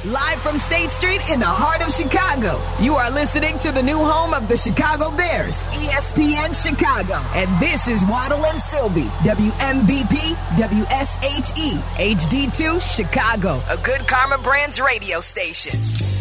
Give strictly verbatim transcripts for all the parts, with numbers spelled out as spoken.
Live from State Street in the heart of Chicago, you are listening to the new home of the Chicago Bears, E S P N Chicago. And this is Waddle and Sylvie, W M V P, W S H E, H D two, Chicago, a Good Karma Brands radio station.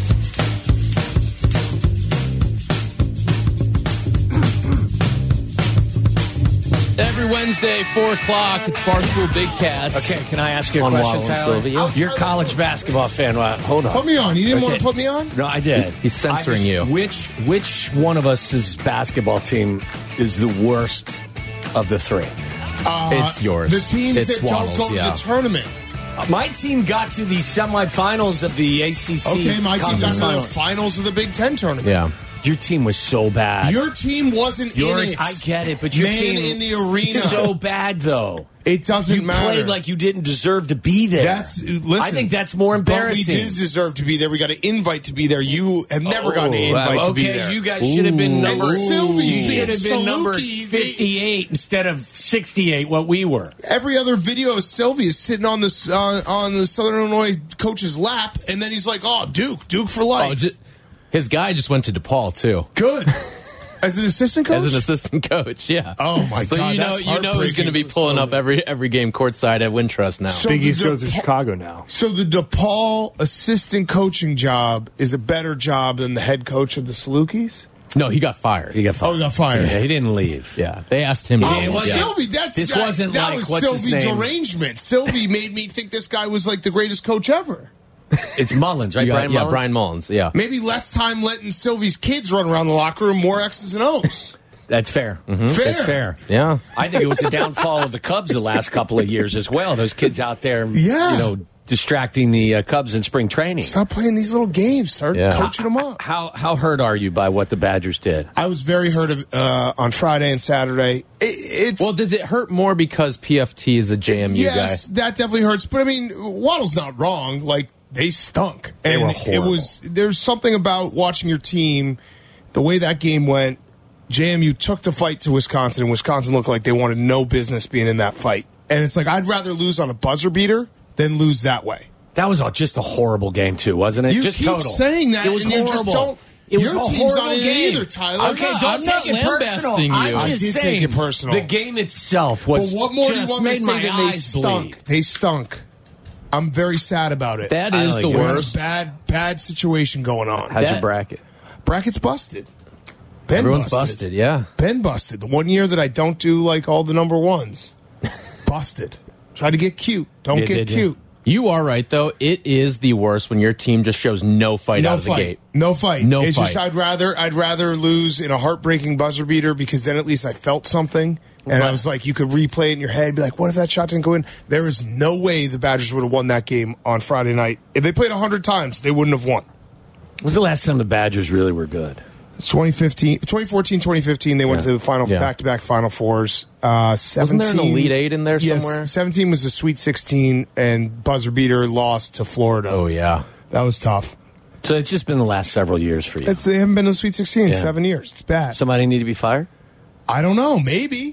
Every Wednesday, four o'clock, it's Barstool Big Cats. Okay, can I ask you a On question, Waddle and Tyler? Sylvia. You're a college basketball fan. Well, hold on. Put me on. You didn't Okay. want to put me on? No, I did. He's censoring I just- you. Which which one of us' basketball team is the worst of the three? Uh, It's yours. The teams It's that don't Waddle's, go to yeah. the tournament. Uh, my team got to the semifinals of the A C C. Okay, my team got conference to the finals. finals of the Big Ten tournament. Yeah. Your team was so bad. Your team wasn't Your- in it. I get it, but your Man team in the arena. so bad though. It doesn't You matter. played like you didn't deserve to be there. That's listen. I think that's more embarrassing. But we did deserve to be there. We got an invite to be there. You have never gotten an Oh, invite okay, to be there. you guys should have been number. And Sylvie you being should have been number Saluki, they- fifty-eight instead of sixty-eight. What we were. Every other video of Sylvie is sitting on this uh, on the Southern Illinois coach's lap, and then he's like, "Oh, Duke, Duke for life." Oh, ju- his guy just went to DePaul, too. Good. As an assistant coach? As an assistant coach, yeah. Oh, my so God, you know, that's you know he's heartbreaking going to be for pulling up Sylvie. every every game courtside at Wintrust now. So Big the East goes to DePaul- Chicago now. So the DePaul assistant coaching job is a better job than the head coach of the Salukis? No, he got fired. He got fired. Oh, he got fired. Yeah, he didn't leave. Yeah, they asked him to Oh, leave. well, Yeah. Sylvie, that's This that, wasn't that like, was what's his Sylvie name? derangement. Sylvie made me think this guy was like the greatest coach ever. It's Mullins, right? You got- Brian yeah, Mullins? Brian Mullins, yeah. Maybe less time letting Sylvie's kids run around the locker room, more X's and O's. That's fair. Fair. That's fair. Yeah. I think it was a downfall of the Cubs the last couple of years as well. Those kids out there, Yeah. you know, distracting the uh, Cubs in spring training. Stop playing these little games. Start Yeah. coaching them up. How how hurt are you by what the Badgers did? I was very hurt of, uh, on Friday and Saturday. It, it's Well, does it hurt more because P F T is a J M U yes, guy? that definitely hurts. But I mean, Waddle's not wrong. Like they stunk. They and were it horrible. was there's something about watching your team, the way that game went. J M U took the fight to Wisconsin, and Wisconsin looked like they wanted no business being in that fight. And it's like I'd rather lose on a buzzer beater than lose that way. That was all just a horrible game too, wasn't it? You just keep total. saying that, It was and you horrible. just don't. It was your a team's horrible not in it game either, Tyler. Okay, not- don't I'm take not it personal. lambasting you. I'm I just did take saying it personal. the game itself was. But what more do just you want me made to say my than they eyes stunk? bleed. They stunk. I'm very sad about it. That I is like the it. We had a worst. bad, bad situation going on. How's your That- bracket? Bracket's busted. Ben Everyone's busted. busted, yeah. Ben busted. The one year that I don't do like all the number ones. Busted. Try to get cute. Don't Yeah, get did you? cute. You are right, though. It is the worst when your team just shows no fight No out of the fight. gate. No fight. No it's just fight. I'd rather I'd rather lose in a heartbreaking buzzer beater because then at least I felt something. And I was like, you could replay it in your head and be like, what if that shot didn't go in? There is no way the Badgers would have won that game on Friday night. If they played one hundred times, they wouldn't have won. When was the last time the Badgers really were good? twenty fifteen, twenty fourteen, twenty fifteen, they went Yeah. to the final Yeah. back-to-back Final Fours. Uh, seventeen, Wasn't there an Elite Eight in there yes, somewhere? seventeen was the Sweet sixteen, and buzzer beater lost to Florida. Oh, yeah. That was tough. So it's just been the last several years for you. It's, they haven't been to the Sweet sixteen in Yeah. seven years. It's bad. Somebody need to be fired? I don't know. Maybe.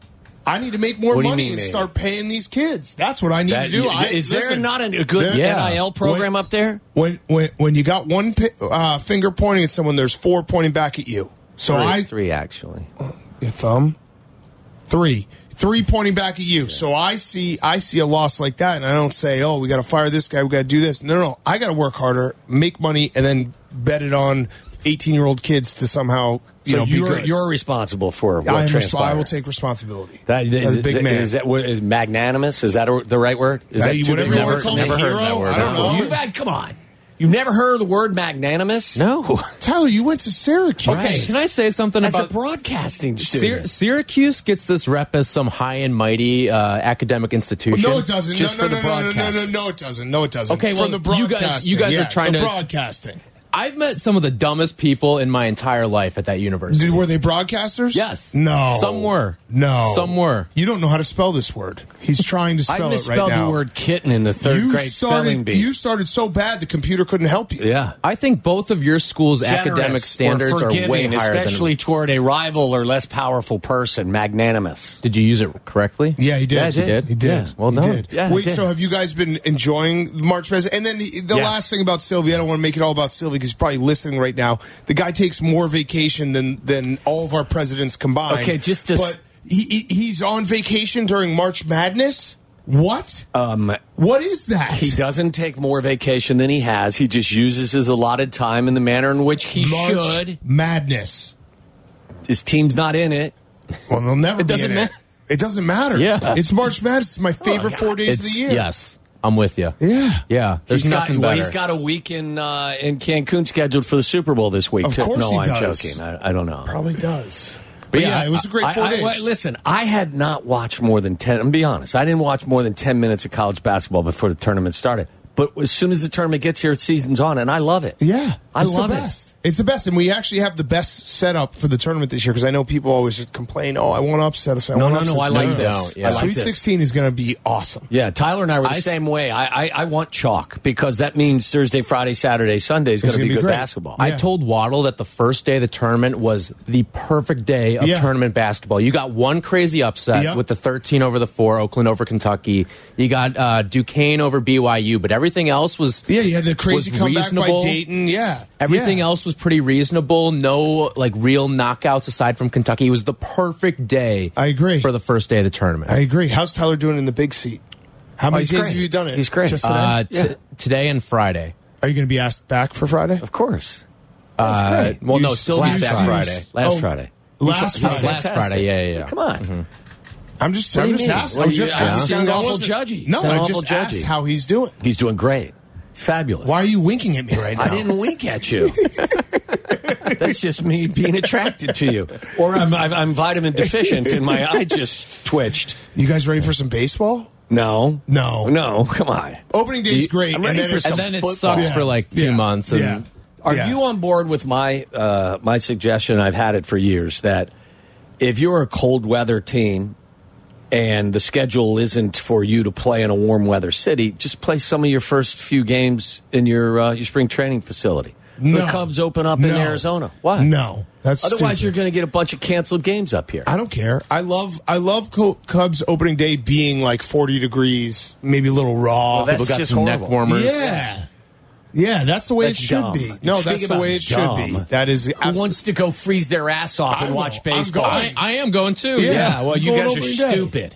I need to make more What do you money mean, and maybe? start paying these kids. That's what I need That- to do. I, is there listen, not a good there- Yeah. N I L program When- up there? When when when you got one pi- uh, finger pointing at someone, there's four pointing back at you. So three, I three actually. your thumb, three, three pointing back at you. So I see I see a loss like that, and I don't say, oh, we got to fire this guy, we got to do this. No, no, no. I got to work harder, make money, and then bet it on eighteen year old kids to somehow you So know be you're good. you're responsible for what I, am resp- transpired. I will take responsibility. That, As a big is, man. Is that what- is magnanimous? Is that a, the right word? Is Hey, too whatever big? you wanna Never, call me, never heard hero? that word. I don't know. You've had, come on. You've never heard the word magnanimous? No. Tyler, you went to Syracuse. Okay, can I say something As a about broadcasting Syr- student. Syracuse gets this rep as some high and mighty uh, academic institution. No, it doesn't. Just no, for no, the no, no, no, no, broadcast. no, no, it doesn't. No, it doesn't. Okay, From well, the you guys- broadcasting. you guys are yeah, trying the to- broadcasting. I've met some of the dumbest people in my entire life at that university. Did, were they broadcasters? Yes. No. Some were. No. Some were. You don't know how to spell this word. He's trying to spell I it right misspelled now. the word kitten in the third you grade spelling started, bee. You started so bad the computer couldn't help you. yeah. I think both of your school's Generous academic standards or are forgiving, way higher especially than. toward a rival or less powerful person. Magnanimous. Did you use it correctly? Yeah, he did. Yeah, you did. He did. Yeah, well he done. did. Yeah, Wait, I did. so have you guys been enjoying March Madness? And then the, the Yes. last thing about Sylvie, I don't want to make it all about Sylvie because he's probably listening right now. The guy takes more vacation than than all of our presidents combined. Okay, just to- but he, he he's on vacation during March Madness. What? Um, What is that? he doesn't take more vacation than he has. He just uses his allotted time in the manner in which he March should. Madness. His team's not in it. Well, they'll never It be doesn't in matter. it. It doesn't matter. Yeah. It's March Madness. It's my favorite God. four days of It's, the year. yes, I'm with you. Yeah. Yeah, there's He's got, nothing well, better. he's got a week in uh, in Cancun scheduled for the Super Bowl this week. Of too. course no, he I'm does. joking. I, I don't know. Probably does. But, yeah, yeah, it was a great four I, I, days. well, listen, I had not watched more than ten. I'm gonna be honest. I didn't watch more than ten minutes of college basketball before the tournament started. But as soon as the tournament gets here, season's on, and I love it. Yeah, I it's love the it. best. It's the best, and we actually have the best setup for the tournament this year because I know people always complain, "Oh, I want to upset us." I No, want no, to no, upset I us." like No, this. no. Yeah, I like Sweet this. sixteen is going to be awesome. Yeah, Tyler and I were the I- same way. I, I, I want chalk because that means Thursday, Friday, Saturday, Sunday is going to gonna be be good great. basketball. I Yeah. told Waddle that the first day of the tournament was the perfect day of Yeah. tournament basketball. You got one crazy upset Yep. with the thirteen over the four, Oakland over Kentucky. You got uh, Duquesne over B Y U, but everything else was Yeah, you had the crazy was comeback by reasonable. Dayton. Yeah, Everything yeah. else was pretty reasonable. No like real knockouts aside from Kentucky. It was the perfect day. I agree. for the first day of the tournament. I agree. How's Tyler doing in the big seat? How many he's days great. have you done it? He's great. Just today? uh, t- Yeah. Today and Friday. Are you going to be asked back for Friday? Of course. Uh, great. well, no, You- Sylvie's last back Friday. Friday. Last Oh, Friday. Last He's Friday. Last fantastic. Friday, yeah, yeah, yeah. Come on. I'm just, What I'm do you just mean? asking. What I'm do you- just you asking. sound I awful wasn't- judgy. No, Sound I awful just asked judgy. how he's doing. He's doing great. He's fabulous. Why are you winking at me right now? I didn't wink at you. That's just me being attracted to you. Or I'm, I'm, I'm vitamin deficient and my eye just twitched. You guys ready for some baseball? No. No. No, come on. Opening day is You- great. I'm ready and then for it's And some then it football. sucks Yeah. for like two Yeah. months. And Yeah. Are Yeah. you on board with my uh, my suggestion? I've had it for years that if you're a cold weather team and the schedule isn't for you to play in a warm weather city, just play some of your first few games in your uh, your spring training facility. So No. the Cubs open up in No. Arizona. Why? No, that's Otherwise, stupid. you're going to get a bunch of canceled games up here. I don't care. I love I love Co- Cubs opening day being like forty degrees, maybe a little raw. Well, that's people got just some horrible. neck warmers. yeah, yeah. That's the way That's it should dumb. be. No, Speak that's the about way it dumb. should be. That is Who wants to go freeze their ass off I and will. watch I'm baseball? going. I, I am going too. Yeah. Yeah. Yeah, well, I'm you going guys are opening day. stupid.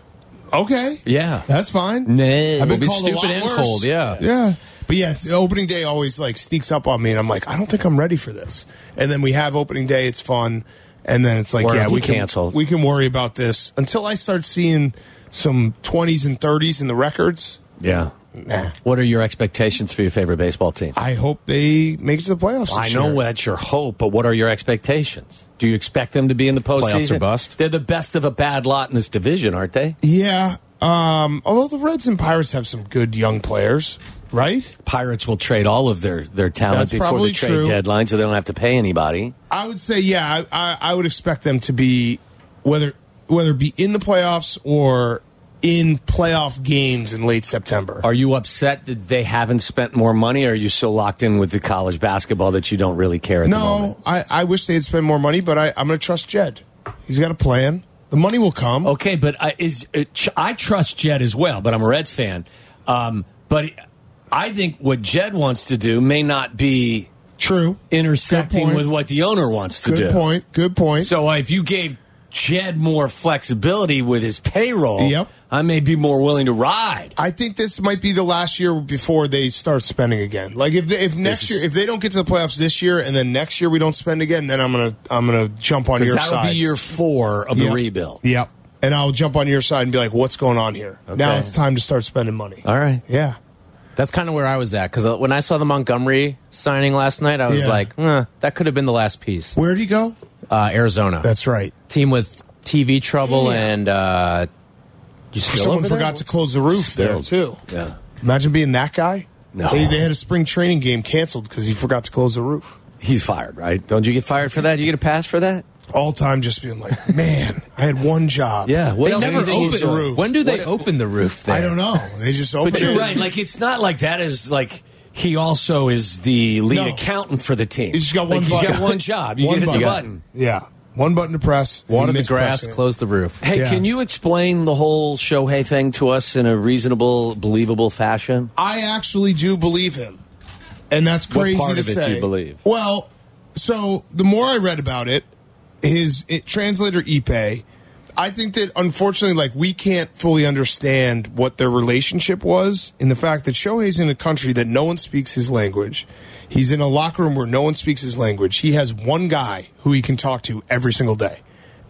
Okay, Yeah. that's fine. No. I've been We'll be called a stupid lot and worse. cold, yeah. yeah. But yeah, t- opening day always like sneaks up on me, and I'm like, I don't think I'm ready for this. And then we have opening day; it's fun, and then it's like, Or yeah, it'll we be can canceled. we can worry about this until I start seeing some twenties and thirties in the records. Yeah. Nah. What are your expectations for your favorite baseball team? I hope they make it to the playoffs. I this know year. that's your hope, but what are your expectations? Do you expect them to be in the postseason? Playoffs or bust? They're the best of a bad lot in this division, aren't they? Yeah. Um, although the Reds and Pirates have some good young players, right? Pirates will trade all of their, their talent That's before probably the trade true. deadline, so they don't have to pay anybody. I would say, yeah, I, I, I would expect them to be whether whether it be in the playoffs or in playoff games in late September. Are you upset that they haven't spent more money, or are you so locked in with the college basketball that you don't really care at the moment? No, I, I wish they had spent more money, but I, I'm going to trust Jed. He's got a plan. The money will come. Okay, but I, is uh, ch- I trust Jed as well, but I'm a Reds fan. Um, but I think what Jed wants to do may not be True. intersecting Good point. with what the owner wants to Good do. point. Good point. So uh, if you gave Jed more flexibility with his payroll, Yep. I may be more willing to ride. I think this might be the last year before they start spending again. Like if they, if next is- year if they don't get to the playoffs this year and then next year we don't spend again, then I'm gonna I'm gonna jump on your That'll side. be year four of the Yep. rebuild. Yep. And I'll jump on your side and be like, "What's going on here?" Now Okay. it's time to start spending money. All right. Yeah. That's kind of where I was at because when I saw the Montgomery signing last night, I was Yeah. like, eh, that could have been the last piece. Where'd he go? Uh, Arizona. That's right. team with T V trouble Damn. and uh, you still Someone over there? forgot to close the roof there too. Yeah. Imagine being that guy. No. They, they had a spring training game canceled because he forgot to close the roof. He's fired, right? Don't you get fired for that? You get a pass for that? All time just being like, man, I had one job. Yeah. What They else never do you think he's open doing? the roof. When do they open the roof there? I don't know. They just opened But you're it. right. Like, it's not like that is like he also is the lead No. accountant for the team. He's just got one like, button. You got one job. You One get the button. button. Yeah. One button to press. and Water he the missed grass, pressing it. close the roof. Hey, Yeah. can you explain the whole Shohei thing to us in a reasonable, believable fashion? I actually do believe him. And that's What crazy part to of it say. do you believe? Well, so the more I read about it, his it, translator Ipe, I think that unfortunately, like, we can't fully understand what their relationship was in the fact that Shohei's in a country that no one speaks his language. He's in a locker room where no one speaks his language. He has one guy who he can talk to every single day.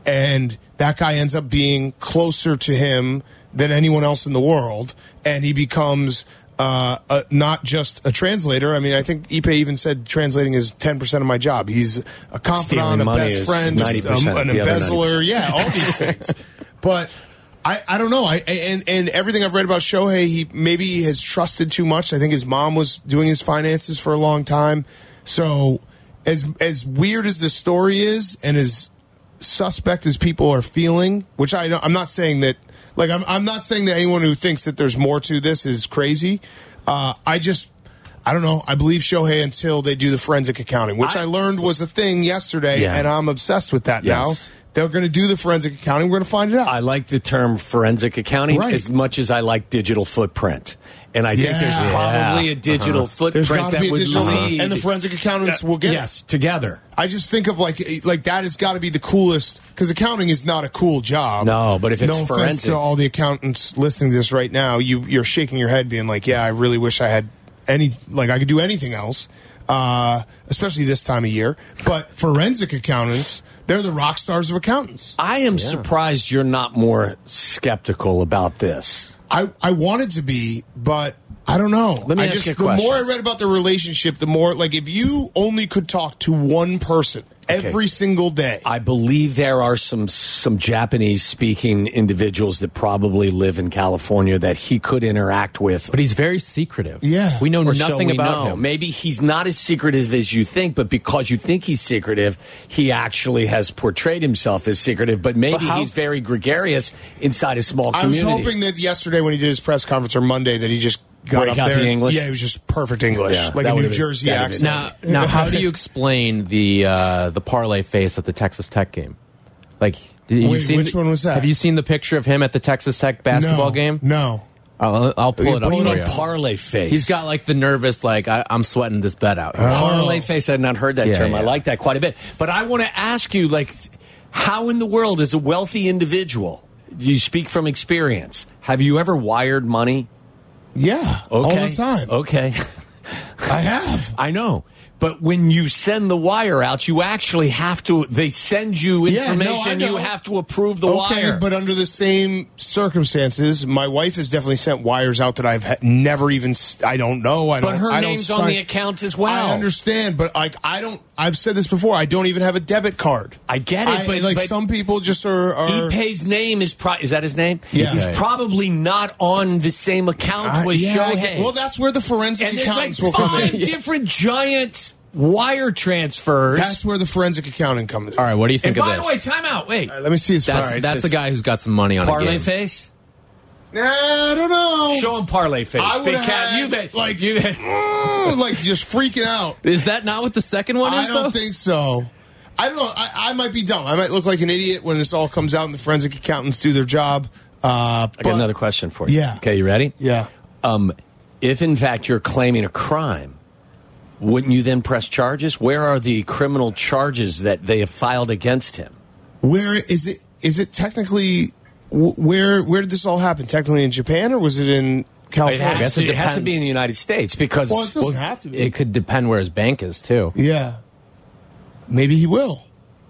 And that guy ends up being closer to him than anyone else in the world. And he becomes uh, a, not just a translator. I mean, I think Ipe even said translating is ten percent of my job. He's a confidant, Stealing a money best is friend, ninety percent, um, an the other embezzler. Yeah, all these things. But I, I don't know. I and and everything I've read about Shohei, he maybe he has trusted too much. I think his mom was doing his finances for a long time. So as as weird as the story is, and as suspect as people are feeling, which I don't, I'm not saying that. Like I'm I'm not saying that anyone who thinks that there's more to this is crazy. Uh, I just. I don't know. I believe Shohei until they do the forensic accounting, which I, I learned was a thing yesterday, Yeah. and I'm obsessed with that Yes. now. They're going to do the forensic accounting. We're going to find it out. I like the term forensic accounting Right. as much as I like digital footprint. And I think there's Yeah. probably a digital There's footprint got to that be a would digital, lead. and the forensic accountants will get yes, it. together. I just think of like like that has got to be the coolest because accounting is not a cool job. No, but if it's no offense forensic- to all the accountants listening to this right now, you you're shaking your head, being like, "Yeah, I really wish I had any like I could do anything else." Uh, especially this time of year. But forensic accountants, they're the rock stars of accountants. I am surprised you're not more skeptical about this. I, I wanted to be, but I don't know. Let me I ask just, you a the question. more I read about the relationship, the more, like, if you only could talk to one person every single day. I believe there are some some Japanese speaking individuals that probably live in California that he could interact with. But he's very secretive. Yeah. We know Or so nothing we about know. him. Maybe he's not as secretive as you think, but because you think he's secretive, he actually has portrayed himself as secretive. But maybe But how- he's very gregarious inside a small I was community. hoping that yesterday when he did his press conference or Monday that he just got Break up out there. the English? Yeah, it was just perfect English. Yeah, like that a New would've been- Jersey that'd have been- accent. Now, now, how do you explain the uh, the parlay face at the Texas Tech game? Like, did you Wait, seen which the- one was that? Have you seen the picture of him at the Texas Tech basketball no, game? No. I'll, I'll pull it up What do you for mean you. parlay face? He's got like the nervous, like I, I'm sweating this bet out. Oh. parlay face. I had not heard that Yeah, term. I yeah. like that quite a bit. But I want to ask you, like, how in the world is a wealthy individual? You speak from experience. Have you ever wired money? Yeah. Okay. All the time. Okay. I have. I know. But when you send the wire out, you actually have to, they send you Yeah, no, I information, know. you have to approve the Okay, wire. but under the same circumstances, my wife has definitely sent wires out that I've ha- never even. St- I don't know. I But don't. her I don't name's sign- on the account as well. I understand, but like I don't. I've said this before. I don't even have a debit card. I get it, I- but- like but- some people just are. are Ipe's name is pro- is that his name? Yeah. He's Okay. probably not on the same account I- with yeah, I Shohei. get- well, that's where the forensic and there's like accountants will come five in. different giant wire transfers. That's where the forensic accounting comes in. All right, what do you and think by of the way, this? time out. Wait. All right, let me see his That's phone. that's a guy who's got some money on a Parlay game. face? Nah, I don't know. Show him parlay face. I Big would've cat, had, you've had, like- you Mm, like just freaking out. Is that not what the second one I is? don't though? think so. I don't know. I, I might be dumb. I might look like an idiot when this all comes out and the forensic accountants do their job. Uh, I got another question for you. Yeah. Okay, you ready? Yeah. Um, if in fact you're claiming a crime, wouldn't you then press charges? Where are the criminal charges that they have filed against him? Where is it? Is it technically? wh- Where Where did this all happen? Technically in Japan, or was it in It California? has, guess to, it it has to depends. be in the United States because Well, it doesn't have to be. It could depend where his bank is too. Yeah. Maybe he will.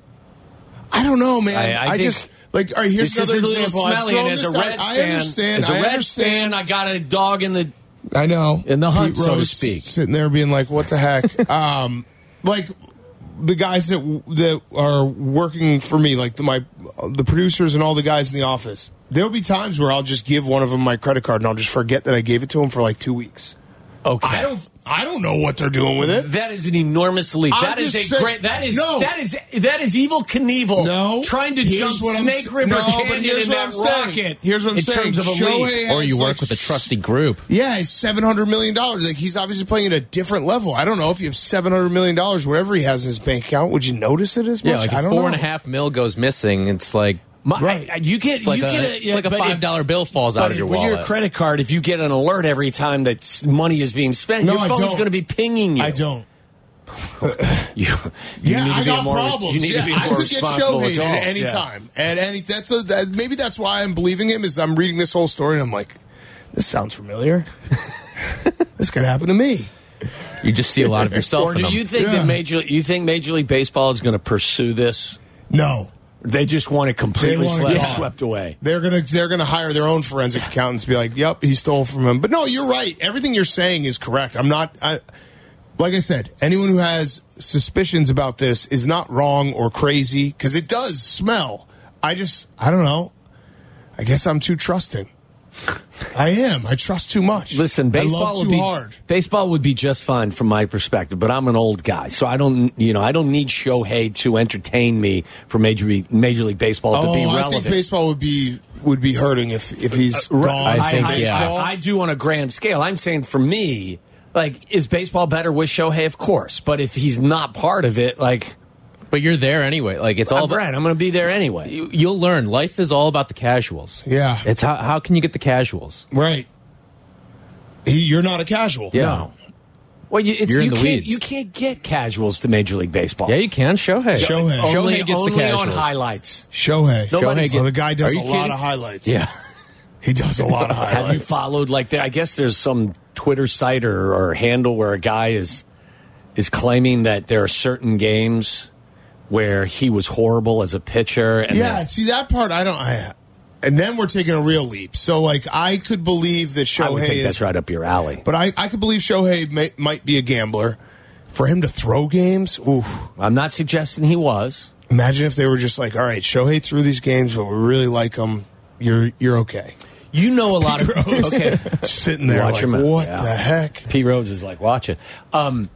I don't know, man. I- I, I think just like. All right, here's this is another a little example. I've smelly. thrown And as a this out. Reds I fan, understand. as a I Reds understand. fan, I got a dog in the. I know. In the hunt, Pete so to Rose speak. Sitting there being like, what the heck? um, like, the guys that that are working for me, like the, my the producers and all the guys in the office, there'll be times where I'll just give one of them my credit card and I'll just forget that I gave it to him for like two weeks. Okay. I don't. I don't know what they're doing with it. That is an enormous leap. I'm That is a just saying- great. That is No. that is that is evil Knievel. No, trying to Here's jump what I'm Snake s- River no, but Canyon here's in what that I'm saying. rocket. Here's what I'm in saying. terms of a Shohei leap. Or you has, work like, with a trusty group. Yeah, he's seven hundred million dollars. Like he's obviously playing at a different level. I don't know if you have seven hundred million dollars, whatever he has in his bank account. Would you notice it as much? Yeah, like I if don't four know. and a half mil goes missing, it's like My, Right. I- you get like you a, get a, it's yeah, like a but five if- dollar bill falls out But of your when wallet. you're a credit card, if you get an alert every time that s- money is being spent, No, your I phone's don't. going to be pinging you. I don't. You, you Yeah, need to I be got more, problems. You need yeah, to be I more could get responsible Shohei adult. at any Yeah. time, and any that's a that, maybe that's why I'm believing him. Is I'm reading this whole story and I'm like, this sounds familiar. This could happen to me. You just see a lot of yourself Or in do them. you think Yeah. that major? You think Major League Baseball is going to pursue this? No, They just want it completely They want it swept, gone. swept away. they're gonna they're gonna hire their own forensic accountants. Be like, yep, he stole from him. But no, you're right. Everything you're saying is correct. I'm not. I, like I said, anyone who has suspicions about this is not wrong or crazy because it does smell. I just, I don't know. I guess I'm too trusting. I am. I trust too much. Listen, baseball I love would too be hard. baseball would be just fine from my perspective, but I'm an old guy, so I don't, you know, I don't need Shohei to entertain me for Major League, Major League Baseball to Oh, be I relevant. think baseball would be would be hurting if if he's Uh, gone. I I, think, I, yeah. I, I do on a grand scale. I'm saying for me, like, is baseball better with Shohei? Of course, but if he's not part of it, like, But you're there anyway. Like it's all I'm about. right. I'm going to be there anyway. You, you'll learn. Life is all about the casuals. Yeah. It's how how can you get the casuals? Right. He, you're not a casual. Yeah. No. Well, you, it's, You're in you the can't weeds. you can't get casuals to Major League Baseball. Yeah, you can. Shohei. Shohei. only, Shohei gets only the on casuals. highlights. Shohei. Nobody- So the guy does Are a you lot kidding? of highlights. Yeah. He does a lot of Have you highlights. followed like that? I guess there's some Twitter site or, or handle where a guy is is claiming that there are certain games where he was horrible as a pitcher. And Yeah, that- see that part I don't. I, and then we're taking a real leap. So like I could believe that I would Shohei think is, that's right up your alley. but I I could believe Shohei may, might be a gambler. For him to throw games, ooh. I'm not suggesting he was. Imagine if they were just like, all right, Shohei threw these games, but we really like him. You're you're okay. You know a lot of Rose. okay. Sitting there Watch like, your mouth. what Yeah. the heck? P. Rose is like, watch it. Um,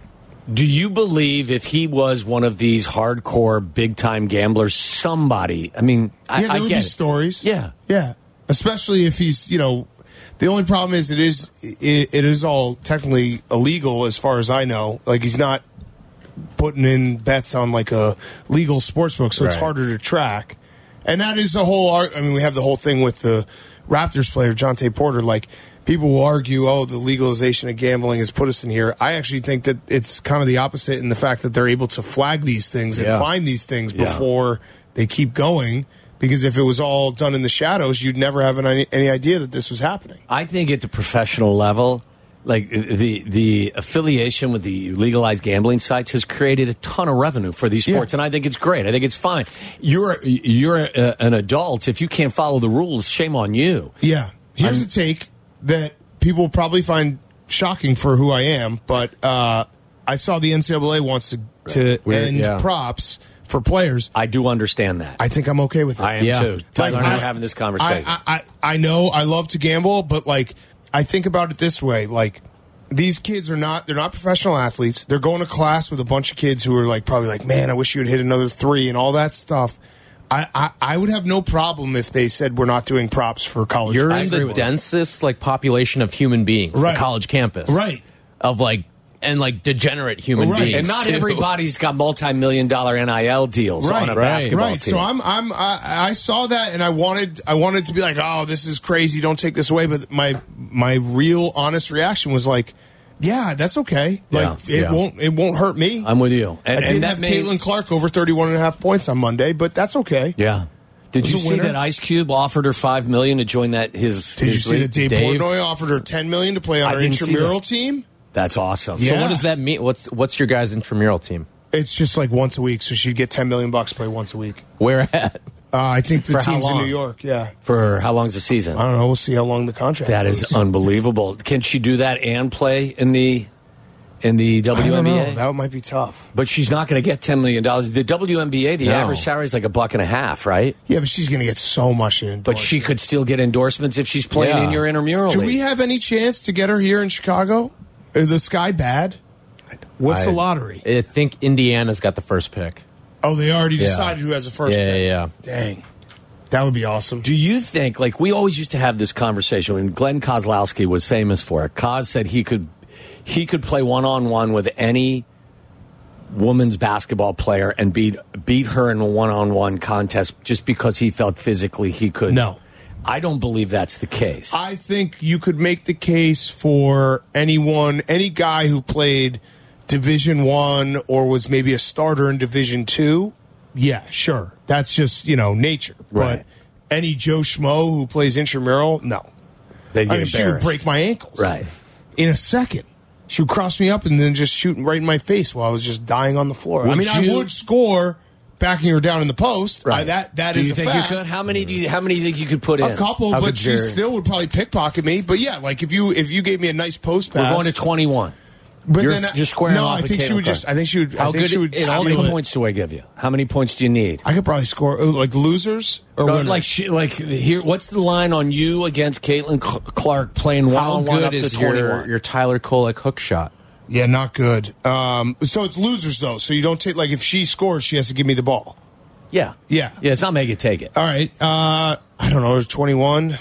do you believe if he was one of these hardcore, big time gamblers, somebody? I mean, I, Yeah, there I would get be it. stories. Yeah. Yeah. Especially if he's, you know, the only problem is it is it, it is all technically illegal as far as I know. Like he's not putting in bets on like a legal sports book, so it's Right. harder to track. And that is the whole art. I mean, we have the whole thing with the Raptors player, Jonte Porter. Like, people will argue, oh, the legalization of gambling has put us in here. I actually think that it's kind of the opposite in the fact that they're able to flag these things and Yeah. find these things Yeah. before they keep going. Because if it was all done in the shadows, you'd never have any, any idea that this was happening. I think at the professional level, like the the affiliation with the legalized gambling sites has created a ton of revenue for these sports, Yeah. and I think it's great. I think it's fine. You're you're a, an adult. If you can't follow the rules, shame on you. Yeah. Here's I'm- a take that people will probably find shocking for who I am, but uh, I saw the N C double A wants to, to Weird, end yeah. props for players. I do understand that. I think I'm okay with it. I am Yeah. too. Tyler and I I- are having this conversation. I, I, I I know I love to gamble, but like I think about it this way: like these kids are not they're not professional athletes. They're going to class with a bunch of kids who are like probably like, man, I wish you would hit another three and all that stuff. I, I, I would have no problem if they said we're not doing props for college. You're I in agree the with you. densest like population of human beings, the Right. college campus, Right. Of like and like degenerate human Right. beings, and not too. everybody's got multi-million dollar N I L deals Right, on a right, basketball Right. team. So I'm I'm I, I saw that and I wanted I wanted to be like, oh, this is crazy. Don't take this away. But my my real honest reaction was like, yeah, that's okay. Like Yeah, it yeah. won't it won't hurt me. I'm with you. And, I did and that have made- Caitlin Clark over thirty-one and a half points on Monday, but that's okay. Yeah. Did Was you a see winner. that Ice Cube offered her five million to join that his? Did you his see league? that Dave, Dave? Portnoy offered her ten million to play on I her didn't see intramural that. team? That's awesome. Yeah. So what does that mean? What's what's your guys' intramural team? It's just like once a week, so she'd get ten million bucks to play once a week. Where at? Uh, I think the For how team's in long? New York. Yeah, For how long's the season? I don't know. We'll see how long the contract. That is goes. unbelievable. Can she do that and play in the in the I W don't N B A? know. That might be tough. But she's not going to get ten million dollars. The W N B A, the No. average salary is like a buck and a half, right? Yeah, but she's going to get so much in. But she could still get endorsements if she's playing Yeah. in your intramural Do league. we have any chance to get her here in Chicago? Is the sky bad? What's I- the lottery? I think Indiana's got the first pick. Oh, they already Yeah. decided who has the first Yeah, pick. yeah, yeah. Dang. That would be awesome. Do you think, like, we always used to have this conversation when Glenn Kozlowski was famous for it. Koz said he could he could play one-on-one with any women's basketball player and beat beat her in a one-on-one contest just because he felt physically he could. No. I don't believe that's the case. I think you could make the case for anyone, any guy who played Division One or was maybe a starter in Division Two. Yeah, sure. That's just, you know, nature. Right. But any Joe Schmo who plays intramural, no. They'd get I mean, she would embarrassed. break my ankles. Right. In a second. She would cross me up and then just shoot right in my face while I was just dying on the floor. Would I mean, you- I would score backing her down in the post. Right. I, that that do is you a think fact. you could? How many do you? How many do you think you could put in? A couple, How but could she your- still would probably pickpocket me. But yeah, like if you if you gave me a nice post We're pass, going to twenty-one. but you're- then you're squaring no, off I with think she Caitlin would just. Clark. I think she would. I How think good? she would. How many steal it. points do I give you? How many points do you need? I could probably score oh, like losers or No, winners. like she, like here. What's the line on you against Caitlin C- Clark playing one How on one good up to is twenty your, one? your Tyler Kolek hook shot? yeah, not good. Um, so it's losers though. So you don't take like if she scores, she has to give me the ball. Yeah, Yeah. yeah. It's not make it take it. All right. Uh, I don't know. It's twenty-one.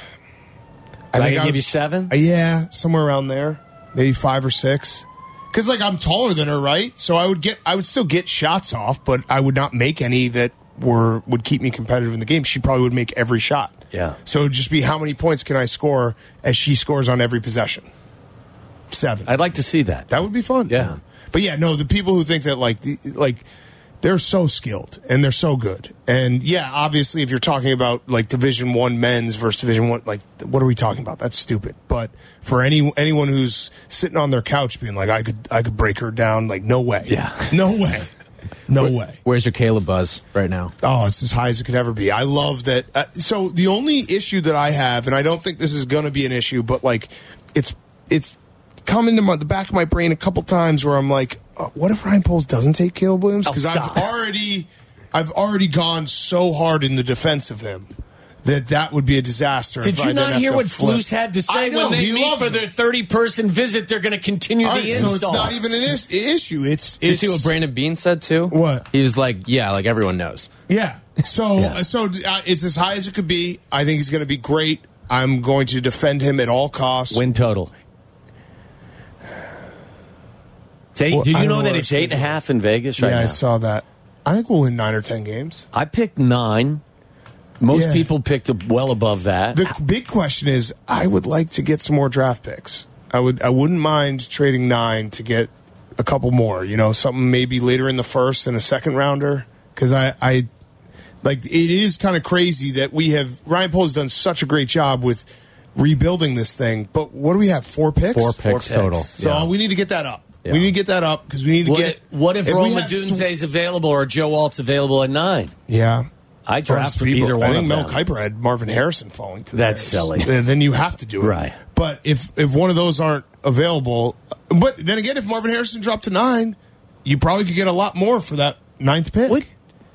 I, think can I- give you seven. Uh, yeah, somewhere around there, maybe five or six. Because like I'm taller than her, right? So I would get, I would still get shots off, but I would not make any that were would keep me competitive in the game. She probably would make every shot. Yeah. So it would just be how many points can I score as she scores on every possession? Seven. I'd like to see that. That would be fun. Yeah. But yeah, no, the people who think that like the, like they're so skilled and they're so good. And yeah, obviously if you're talking about like Division one men's versus Division one, like what are we talking about? That's stupid. But for any anyone who's sitting on their couch being like I could I could break her down, like no way. Yeah. No way. No way. Where's your Caleb buzz right now? Oh, it's as high as it could ever be. I love that. Uh, so the only issue that I have, and I don't think this is going to be an issue, but like it's it's come into my, the back of my brain a couple times where I'm like, uh, what if Ryan Poles doesn't take Caleb Williams? Oh, Because I've stop. already I've already gone so hard in the defense of him that that would be a disaster. Did if you I not didn't have hear to what flip. Flus had to say I know, when they he meet loves for him. their thirty-person visit? They're going to continue All the right, so install. it's not even an is- issue. It's Did you it's see what Brandon Bean said too? What? He was like, yeah, like everyone knows. Yeah. So so uh, it's as high as it could be. I think he's going to be great. I'm going to defend him at all costs. Win total. It's eight, Well, did I you don't know know that what it's our eight and a half in Vegas right yeah, now? I saw that. I think we'll win nine or ten games. I picked nine. Most Yeah. people picked well above that. The big question is, I would like to get some more draft picks. I would. I wouldn't mind trading nine to get a couple more. You know, something maybe later in the first and a second rounder. Because I, I, like, it is kind of crazy that we have Ryan Poles done such a great job with rebuilding this thing. But what do we have? Four picks. Four picks picks. total. So Yeah. we need to get that up. Yeah. We need to get that up because we need to what, get. what if we Roma have- Dunze's available or Joe Alt's available at nine? Yeah. I draft People- either one I think of Mel them. Kiper had Marvin Harrison falling to the That's Bears. silly. Then then you have to do it. Right. But if if one of those aren't available, but then again, if Marvin Harrison dropped to nine, you probably could get a lot more for that ninth pick. What?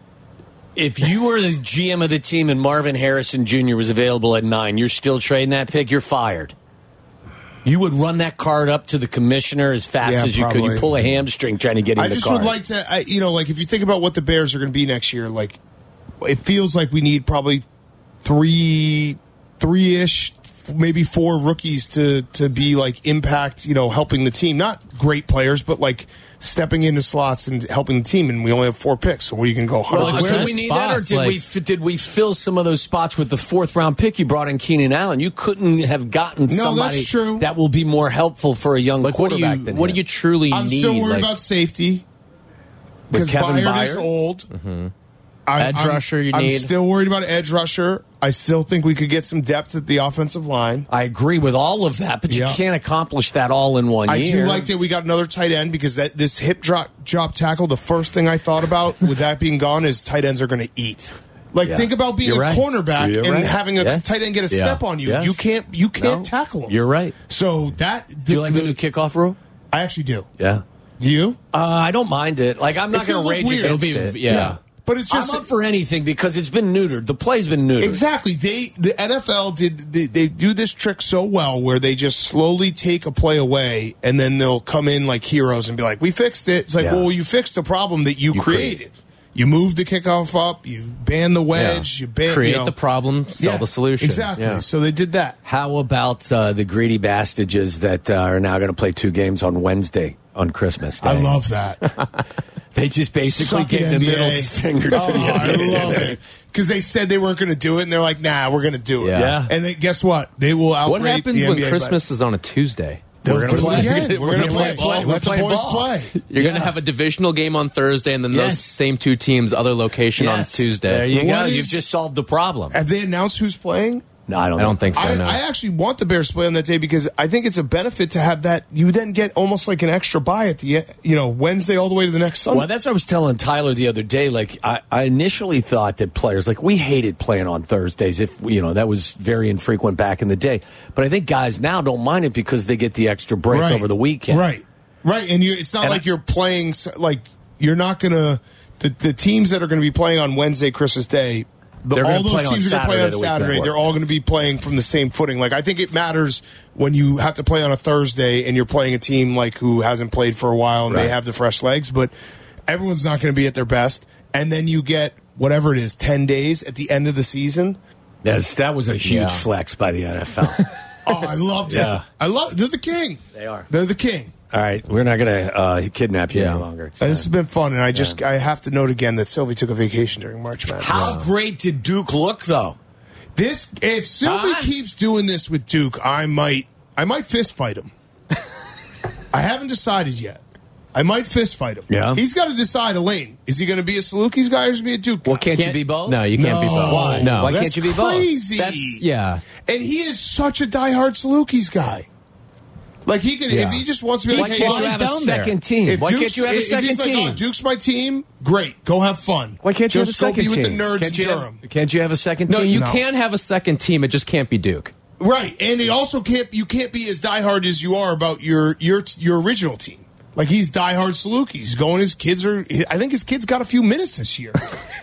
If you were the G M of the team and Marvin Harrison Junior was available at nine, you're still trading that pick, you're fired. You would run that card up to the commissioner as fast Yeah, as you could. probably. You pull a hamstring trying to get in I the just card. would like to, I, you know, like if you think about what the Bears are going to be next year, like it feels like we need probably three, three ish, maybe four rookies to to be like impact, you know, helping the team. Not great players, but like stepping into slots and helping the team. And we only have four picks, so you can go. Well, Well, did where we are need that, or spots, did we like- f- did we fill some of those spots with the fourth round pick you brought in Keenan Allen? You couldn't have gotten No, somebody that's true. that will be more helpful for a young Like, what do quarterback you than what him. do you truly I'm need? still worried like, about safety With because Kevin Byard is Byard? old. Mm-hmm. I, Edge I'm- rusher you I'm need. still worried about edge rusher. I still think we could get some depth at the offensive line. I agree with all of that, but Yeah. you can't accomplish that all in one I year. do like that we got another tight end because that this hip drop drop tackle. The first thing I thought about with that being gone is tight ends are going to eat. Like Yeah. think about being You're a right. cornerback You're and right. having a Yes. tight end get a Yeah. step on you. Yes. You can't you can't No. tackle him. You're right. So that Do you like the new kickoff rule? I actually do. Yeah. Do you? Uh, I don't mind it. Like, I'm not It's gonna going to look rage weird. against It'll it. be- yeah. But it's just I'm up for anything because it's been neutered. The play's been neutered. exactly they the N F L did they, they do this trick so well where they just slowly take a play away and then they'll come in like heroes and be like, we fixed it. It's like, Yeah. well, you fixed the problem that you, You created. created. You moved the kickoff up. You banned the wedge. You ban, Create you know. the problem, sell Yeah, the solution. Exactly. Yeah. So they did that. How about uh, the greedy bastages that uh, are now going to play two games on Wednesday on Christmas Day? I love that. They just basically Suck it, gave the N B A. middle finger to Oh, the I N B A. love it because they said they weren't going to do it, and they're like, "Nah, we're going to do it." Yeah. Yeah. And then guess what? They will outrate What happens the when N B A by- Christmas is on a Tuesday? They'll We're do gonna it play. again. We're We're going to gonna play play ball. ball. Let the We're playing boys ball. play. You're going Yeah. to have a divisional game on Thursday, and then those Yes. same two teams, other location on Yes. Tuesday. There you What go. is- You've just solved the problem. Have they announced who's playing? No, I don't. I don't think so. I, no. I actually want the Bears to play on that day because I think it's a benefit to have that. You then get almost like an extra bye at the e- you know Wednesday all the way to the next Sunday. Well, that's what I was telling Tyler the other day. Like, I, I initially thought that players, like, we hated playing on Thursdays. If you know, that was very infrequent back in the day. But I think guys now don't mind it because they get the extra break right. over the weekend. Right, right, and you, it's not And like I- you're playing s- like you're not gonna the the teams that are going to be playing on Wednesday, Christmas Day. The, They're all gonna those play on teams are going to play on Saturday the week Saturday. before. They're all going to be playing from the same footing. Like I think it matters when you have to play on a Thursday and you're playing a team like who hasn't played for a while and Right. they have the fresh legs. But everyone's not going to be at their best. And then you get whatever it is, ten days at the end of the season. That's, that was a huge Yeah. flex by the N F L. Oh, I loved it. Yeah. I love. They're the king. They are. They're the king. All right, we're not going to uh, kidnap you Yeah. any longer. It's, And uh, this has been fun, and I just I have to note again that Sylvie took a vacation during March Madness. how great did Duke look, though? This if Sylvie Huh? keeps doing this with Duke, I might I might fist fight him. I haven't decided yet. I might fist fight him. Yeah. He's got to decide a lane. Is he going to be a Salukis guy or is he going to be a Duke guy? Well, can't, you be both? No, you can't be both. Why? No. Why That's can't you be both? crazy. That's, yeah. And he is such a diehard Salukis guy. Like he could, Yeah. if he just wants to be Why like, hey, can't you flies have a down there. second team? If Why Duke's- can't you have a if second he's like, team? oh, Duke's my team. Great, go have fun. Why can't you just have a go second be team? with the nerds can't in you Durham? Have, can't you have a second No, team? you No. can have a second team. It just can't be Duke. Right, and it also can't. You can't be as diehard as you are about your your your original team. Like he's diehard Salukis. He's going. His kids are. I think his kids got a few minutes this year.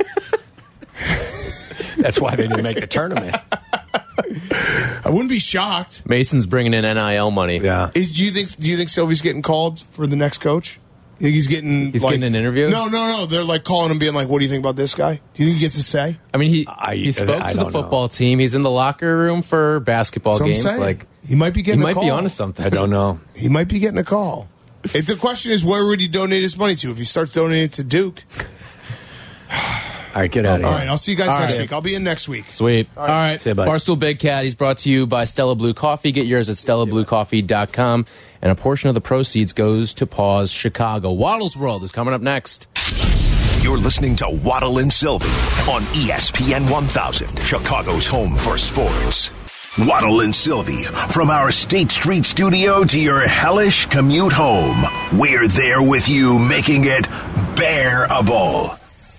That's why they didn't make the tournament. I wouldn't be shocked. Mason's bringing in N I L money. Yeah. Is, do you think? Do you think Sylvie's getting called for the next coach? You think he's getting? He's like, getting an interview? No, no, no. They're like calling him, being like, "What do you think about this guy?" Do you think he gets a say? I mean, he I- he spoke I to the don't football know. team. He's in the locker room for basketball That's what I'm games. saying. Like he might be he getting. a might call. be onto something. I don't know. He might be getting a call. If the question is, where would he donate his money to? If he starts donating it to Duke, All right, get out of all here. right. I'll see you guys All next right. week. I'll be in next week. Sweet. All right. See you, bud. Barstool Big Cat. He's brought to you by Stella Blue Coffee. Get yours at stella blue coffee dot com. And a portion of the proceeds goes to Paws Chicago. Waddle's World is coming up next. You're listening to Waddle and Sylvie on E S P N one thousand, Chicago's home for sports. Waddle and Sylvie, from our State Street studio to your hellish commute home. We're there with you, making it bearable.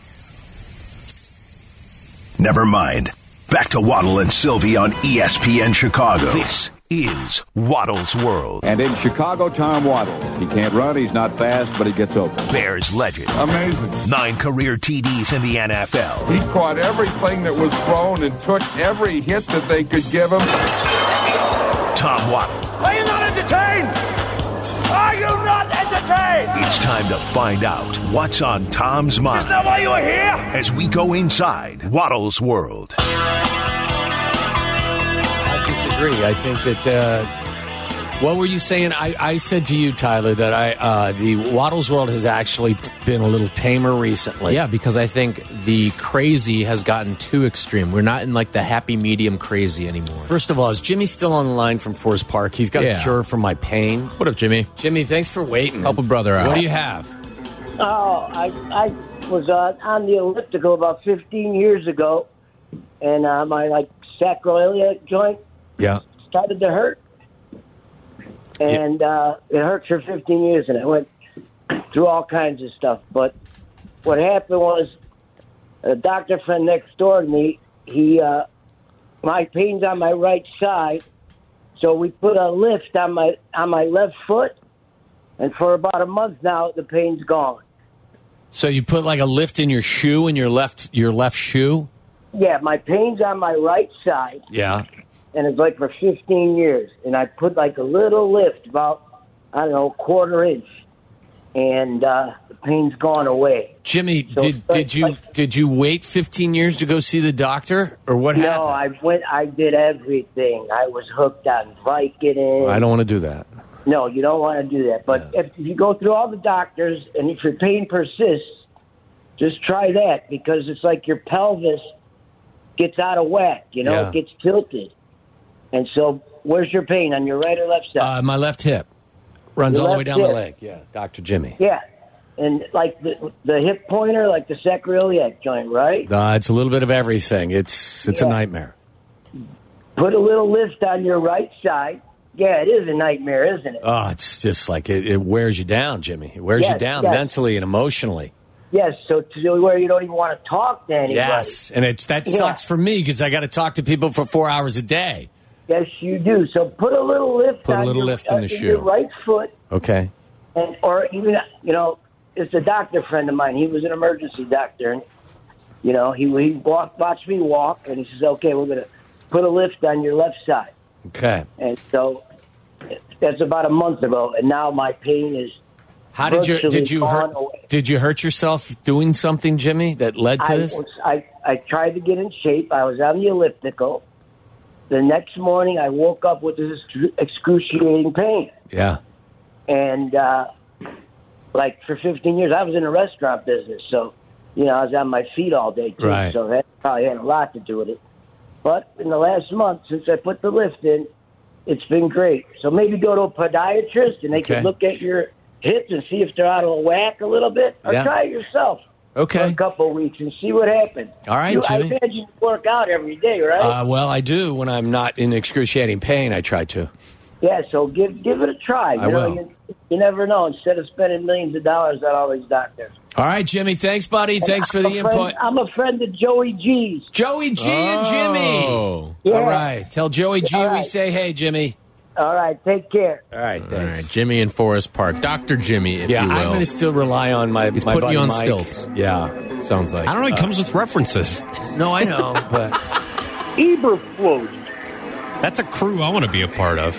Never mind. Back to Waddle and Sylvie on E S P N Chicago. This is Waddle's World. And in Chicago, Tom Waddle. He can't run, he's not fast, but he gets open. Bears legend. Amazing. Nine career T Ds in the N F L. He caught everything that was thrown and took every hit that they could give him. Tom Waddle. Are you not entertained? Are you not entertained? It's time to find out what's on Tom's mind Is that why you are here? as we go inside Waddle's World. I disagree. I think that. Uh, what were you saying? I, I said to you, Tyler, that I uh, the Waddle's World has actually t- been a little tamer recently. Yeah, because I think the crazy has gotten too extreme. We're not in like the happy medium crazy anymore. First of all, is Jimmy still on the line from Forest Park? He's got Yeah. a cure for my pain. What up, Jimmy? Jimmy, thanks for waiting. Help a brother out. What do you have? Oh, I I was uh, on the elliptical about fifteen years ago, and uh, my like sacroiliac joint Yeah. started to hurt, and uh, it hurt for fifteen years, and I went through all kinds of stuff. But what happened was, a doctor friend next door to me, he uh, my pain's on my right side, so we put a lift on my on my left foot, And for about a month now, the pain's gone. So you put like a lift in your shoe, in your left your left shoe? Yeah, my pain's on my right side. Yeah. And it's like for fifteen years. And I put like a little lift, about, I don't know, quarter inch. And uh, the pain's gone away. Jimmy, So did it's like- did you like- did you wait fifteen years to go see the doctor, or what No, happened? I went. I did everything. I was hooked on Vicodin. I don't want to do that. No, you don't want to do that. But if you go through all the doctors, and if your pain persists, just try that, because it's like your pelvis gets out of whack. You know, Yeah. it gets tilted. And so, where's your pain, on your right or left side? Uh, my left hip runs Your all the way left down my hip. leg. Yeah, Doctor Jimmy. Yeah, and like the the hip pointer, like the sacroiliac joint, right? Uh, it's a little bit of everything. It's it's a Yeah. nightmare. Put a little lift on your right side. Yeah, it is a nightmare, isn't it? Oh, it's just like it, it wears you down, Jimmy. It wears you Yes, down yes. mentally and emotionally. Yes, so to where you don't even want to talk to anybody. Yes, and it's that Yeah. sucks for me because I got to talk to people for four hours a day. Yes, you do. So put a little lift Put a on little your, lift in uh, the shoe. your right foot, Okay. and or even, you know, it's a doctor friend of mine. He was an emergency doctor, and, you know, he, he walked, watched me walk, and he says, okay, we're going to put a lift on your left side. Okay. And so that's about a month ago, and now my pain is How did you virtually did you gone hurt away. did you hurt yourself doing something, Jimmy, that led to I, this? was, I, I tried to get in shape. I was on the elliptical. The next morning, I woke up with this excruciating pain. Yeah. And, uh, like, for fifteen years, I was in the restaurant business. So, you know, I was on my feet all day, too. Right. So that probably had a lot to do with it. But in the last month, since I put the lift in, it's been great. So maybe go to a podiatrist, and they Okay. can look at your hips and see if they're out of whack a little bit. Or Yeah. try it yourself. Okay. For a couple of weeks and see what happens. All right, you, Jimmy. I imagine you work out every day, right? Uh, well, I do when I'm not in excruciating pain. I try to. yeah, so give give it a try. You I know, will. You, you never know. Instead of spending millions of dollars on all these doctors. All right, Jimmy. Thanks, buddy. Thanks for I'm the a friend- input. I'm a friend of Joey G's. Joey G and Jimmy. Oh. Yeah. All right. Tell Joey G All we right. say hey, Jimmy. All right, take care. All right, All thanks. right, Jimmy in Forest Park. Doctor Jimmy, if Yeah, you will. I'm going to still rely on my He's my putting buddy you on Mike. stilts. Yeah. Sounds like. I don't know. It comes with references. No, I know, but Eberflus. That's a crew I want to be a part of.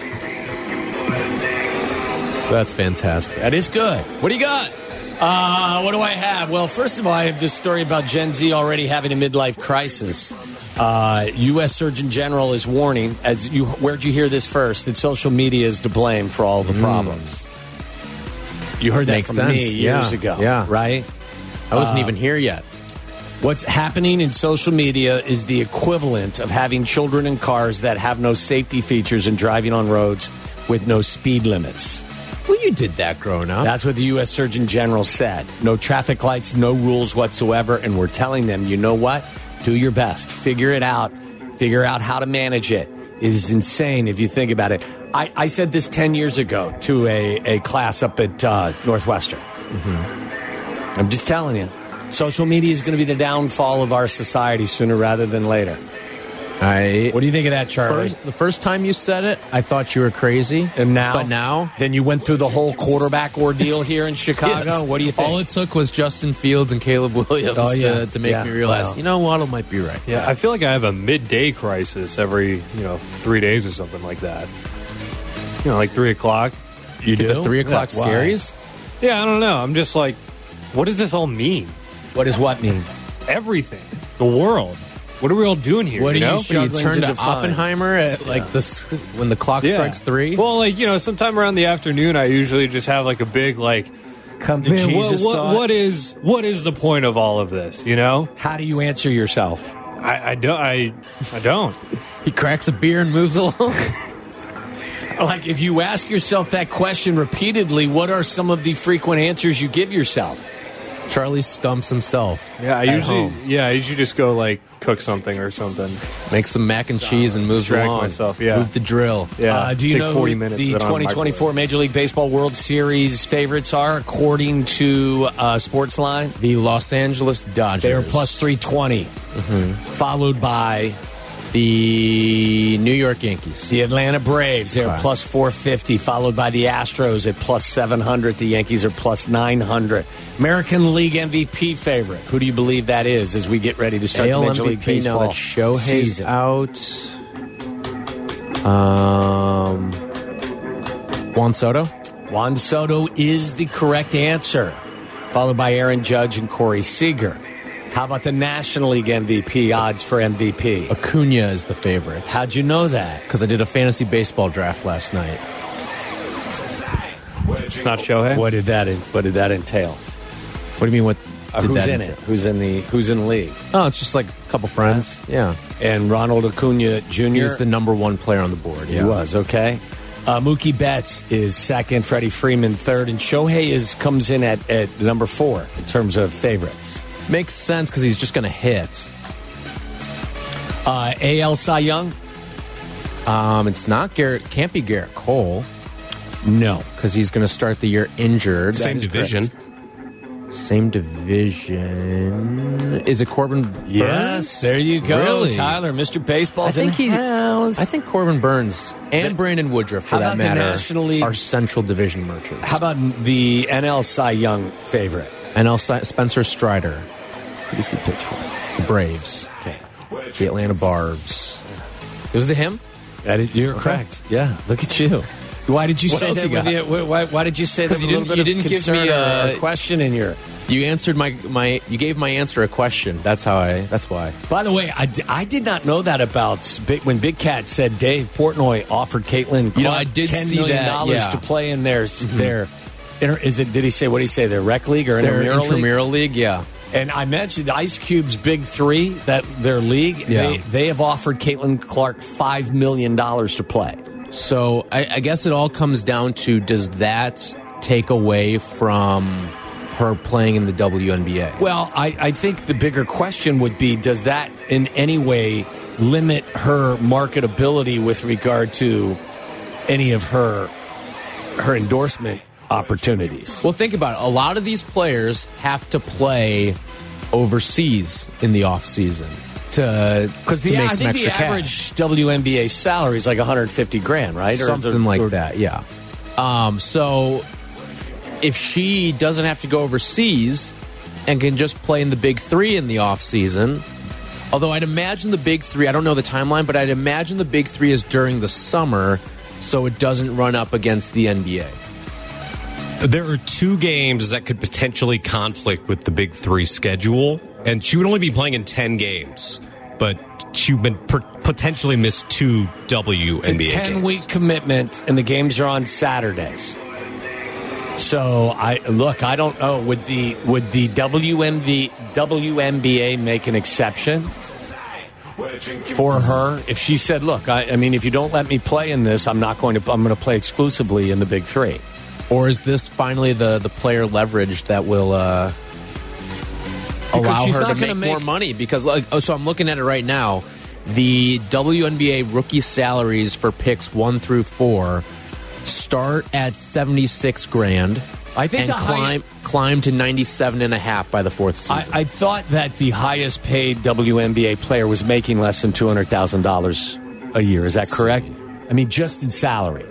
That's fantastic. that is good. What do you got? Uh, what do I have? Well, first of all, I have this story about Gen Z already having a midlife crisis. Uh, U S Surgeon General is warning, as you, where'd you hear this first, that social media is to blame for all the problems. You heard that Makes from me sense. years Yeah. ago, Yeah. right? I wasn't Uh, even here yet. What's happening in social media is the equivalent of having children in cars that have no safety features and driving on roads with no speed limits. Well, you did that growing up. That's what the U S Surgeon General said. No traffic lights, no rules whatsoever. And we're telling them, you know what? Do your best. Figure it out. Figure out how to manage it. It is insane if you think about it. I, I said this ten years ago to a, a class up at uh, Northwestern. Mm-hmm. I'm just telling you. Social media is going to be the downfall of our society sooner rather than later. I. What do you think of that, Charlie? First, the first time you said it, I thought you were crazy. and now? But now? Then you went through the whole quarterback ordeal here in Chicago. Yes. What do you think? All it took was Justin Fields and Caleb Williams Oh, yeah. to, to make Yeah. me realize, Wow. you know, Waddle might be right. Yeah, I feel like I have a midday crisis every, you know, three days or something like that. You know, like three o'clock. you do? The three o'clock Why? scaries? Yeah, I don't know. I'm just like, what does this all mean? What does what mean? Everything. The world. What are we all doing here? What you are you know? When you struggling turn to to, define? Oppenheimer at like this when the clock strikes three. Well, like, you know, sometime around the afternoon, I usually just have like a big, like, Come to man, Jesus what, thought. what, what is what is the point of all of this? You know, How do you answer yourself? I, I don't. I, I don't. He cracks a beer and moves along. Like, if you ask yourself that question repeatedly, what are some of the frequent answers you give yourself? Charlie stumps himself. Yeah, I at usually. home. Yeah, I usually just go like cook something or something. Makes some mac and cheese and moves Distract along. myself, yeah. Move the drill. Yeah, Uh, do you take know forty who minutes the sit on twenty twenty-four microwave. Major League Baseball World Series favorites are, according to uh, Sportsline? The Los Angeles Dodgers. They're plus three twenty, followed by The New York Yankees. The Atlanta Braves, they're Okay. plus four fifty, followed by the Astros at plus seven hundred. The Yankees are plus nine hundred. American League M V P favorite. Who do you believe that is as we get ready to start A L the Major League M V P now Baseball that Shohei's season? out. Um, Juan Soto? Juan Soto is the correct answer, followed by Aaron Judge and Corey Seager. How about the National League M V P odds for M V P? Acuna is the favorite. How'd you know that? Because I did a fantasy baseball draft last night. Not Shohei? What did that? What did that entail? What do you mean? What? Uh, did who's that in entail? it? Who's in the Who's in the league? Oh, it's just like a couple friends. Yeah. And Ronald Acuna Junior He's the number one player on the board. Yeah. He was, okay. Uh, Mookie Betts is second, Freddie Freeman third, and Shohei is comes in at, at number four in terms of favorites. Makes sense because he's just going to hit. Uh, A L Cy Young? Um, it's not Garrett. Can't be Garrett Cole. No. Because he's going to start the year injured. Same is division. Same division. Is it Corbin Burns? Yes, there you go, Really? Tyler. Mister Baseball's I think in he- the house. I think Corbin Burns and The- Brandon Woodruff, for How that about the matter, National League- are Central Division merchants. How about the N L Cy Young favorite? And L. Spencer Strider, Who does he pitch for? the Braves, Okay. the Atlanta Barbs. Was it him? That is, you're correct. Yeah, look at you. Why did you What say else that? you got? With you, why, why did you say that? 'Cause with you a little didn't- bit you of didn't give me, concern or uh, a question in your. You answered my my. You gave my answer a question. That's how I. That's why. By the way, I, d- I did not know that about Big, when Big Cat said Dave Portnoy offered Caitlin You know, Clark I did ten see million that, dollars yeah. to play in their their. Inter, is it? Did he say what did he say? Their rec league or Their intramural league? intramural league, yeah. And I mentioned Ice Cube's Big Three, that their league. Yeah. They they have offered Caitlin Clark five million dollars to play. So I, I guess it all comes down to, does that take away from her playing in the W N B A? Well, I, I think the bigger question would be, does that in any way limit her marketability with regard to any of her her endorsement opportunities? Well, think about it. A lot of these players have to play overseas in the off season to Because to the make I some think extra the cash. average W N B A salary is like one hundred fifty grand, right? Or- Something or- like or- that, yeah. Um, so if she doesn't have to go overseas and can just play in the Big Three in the off season, although I'd imagine the Big Three, I don't know the timeline, but I'd imagine the Big Three is during the summer, so it doesn't run up against the N B A. There are two games that could potentially conflict with the Big Three schedule, and she would only be playing in ten games, but she would per- potentially miss two W It's N a B A games. ten-week commitment, and the games are on Saturdays. So I look. I don't know. Would the would the W M B, W N B A make an exception for her if she said, "Look, I, I mean, if you don't let me play in this, I'm not going to. I'm going to play exclusively in the Big Three." Or is this finally the, the player leverage that will uh, allow she's her not to gonna make, more make- money? Because like, oh, so I'm looking at it right now. The W N B A rookie salaries for picks one through four start at seventy-six grand. I think and the high- climb climb to ninety-seven and a half by the fourth I, season. I thought that the highest paid W N B A player was making less than two hundred thousand dollars a year. Is that correct? I mean, just in salary.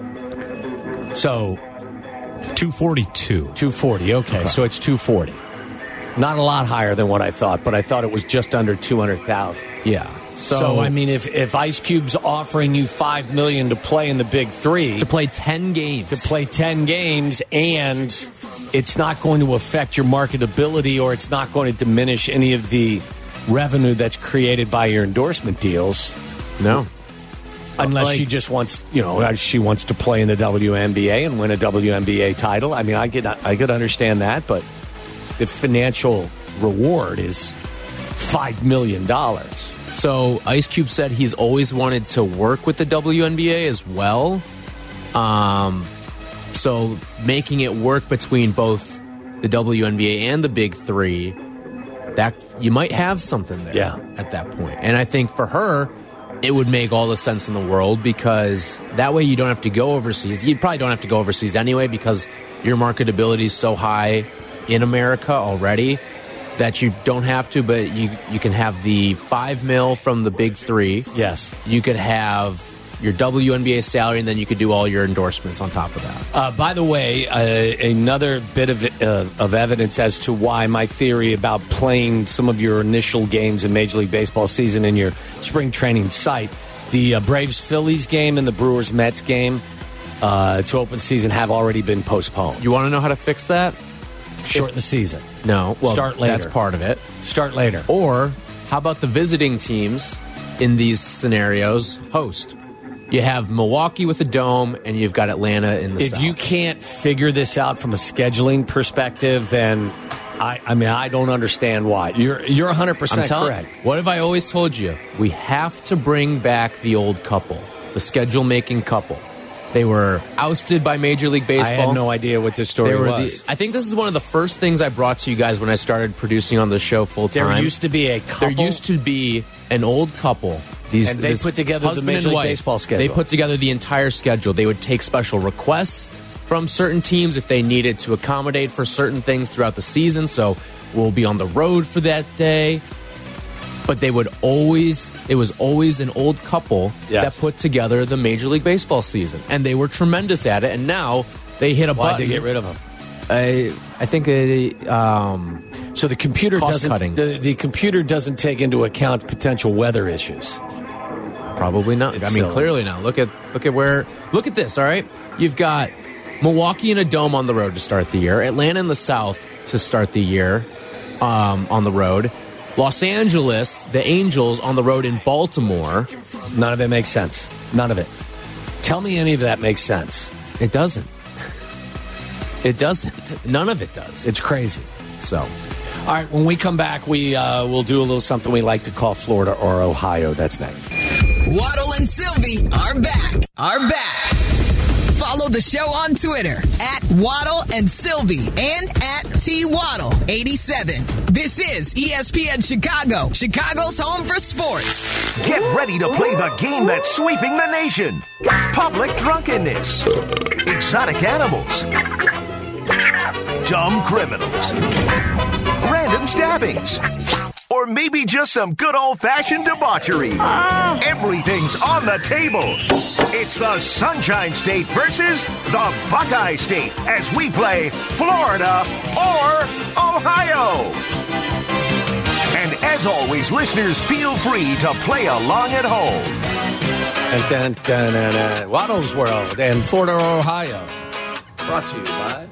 So two forty-two. two forty. Okay, so it's two forty. Not a lot higher than what I thought, but I thought it was just under two hundred thousand. yeah. So, So, I mean, if if Ice Cube's offering you five million to play in the Big Three, to play ten games, to play ten games, and it's not going to affect your marketability, or it's not going to diminish any of the revenue that's created by your endorsement deals. no. Unless Like- she just wants, you know, she wants to play in the W N B A and win a W N B A title. I mean, I could I could understand that, but the financial reward is five million dollars. So Ice Cube said he's always wanted to work with the W N B A as well. Um, so making it work between both the W N B A and the Big Three, that you might have something there Yeah. at that point. And I think for her, it would make all the sense in the world because that way you don't have to go overseas. You probably don't have to go overseas anyway because your marketability is so high in America already that you don't have to, but you you can have the five mil from the big three. Yes. You could have your W N B A salary, and then you could do all your endorsements on top of that. Uh, by the way, uh, another bit of uh, of evidence as to why my theory about playing some of your initial games in Major League Baseball season in your spring training site, the uh, Braves-Phillies game and the Brewers-Mets game uh, to open season have already been postponed. You want to know how to fix that? Shorten the season. No. Well, Start later. That's part of it. Start later. Or how about the visiting teams in these scenarios host? You have Milwaukee with a dome, and you've got Atlanta in the If south. you can't figure this out from a scheduling perspective, then I, I mean, I don't understand why. You're you're one hundred percent I'm telling, correct. What have I always told you? We have to bring back the old couple, the schedule-making couple. They were ousted by Major League Baseball. I had no idea what this story They were was. The, I think this is one of the first things I brought to you guys when I started producing on the show full-time. There used to be a couple. There used to be an old couple. These, And they this put together the husband Major and League wife. Baseball schedule. They put together the entire schedule. They would take special requests from certain teams if they needed to accommodate for certain things throughout the season. So we'll be on the road for that day. But they would always, it was always an old couple Yes. that put together the Major League Baseball season. And they were tremendous at it. And now they hit a Why'd button. they get rid of them? I, I think they, um, So the computer Cost doesn't cutting. the, the computer doesn't take into account potential weather issues. Probably not. It's I mean, silly. clearly not. Look at look at where. Look at this. All right, you've got Milwaukee in a dome on the road to start the year. Atlanta in the South to start the year um, on the road. Los Angeles, the Angels on the road in Baltimore. None of it makes sense. None of it. Tell me any of that makes sense. It doesn't. It doesn't. None of it does. It's crazy. So. All right, when we come back, we uh, will do a little something we like to call Florida or Ohio. That's next. Waddle and Sylvie are back. Are back. Follow the show on Twitter at Waddle and Sylvie and at T Waddle eighty-seven. This is E S P N Chicago, Chicago's home for sports. Get ready to play the game that's sweeping the nation. Public drunkenness, exotic animals, dumb criminals, random stabbings, or maybe just some good old-fashioned debauchery. Everything's on the table. It's the Sunshine State versus the Buckeye State as we play Florida or Ohio. And as always, listeners, feel free to play along at home. And then, dun, dun, dun, Waddle's World and Florida or Ohio. Brought to you by...